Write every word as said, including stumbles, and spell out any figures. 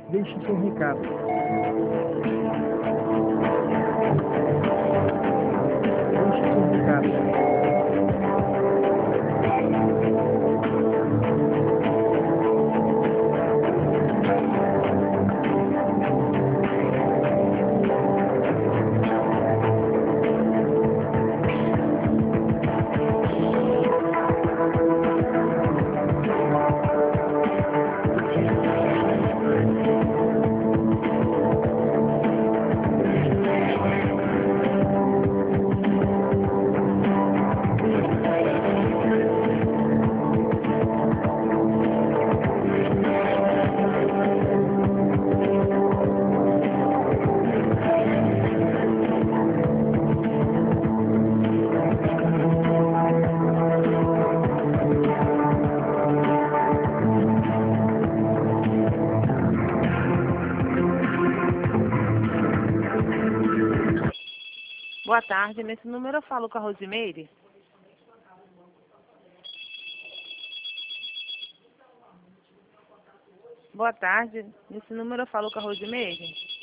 Deixe seu recado. Deixe seu recado. Boa tarde, nesse número eu falo com a Rosimeire. Boa tarde, nesse número eu falo com a Rosimeire.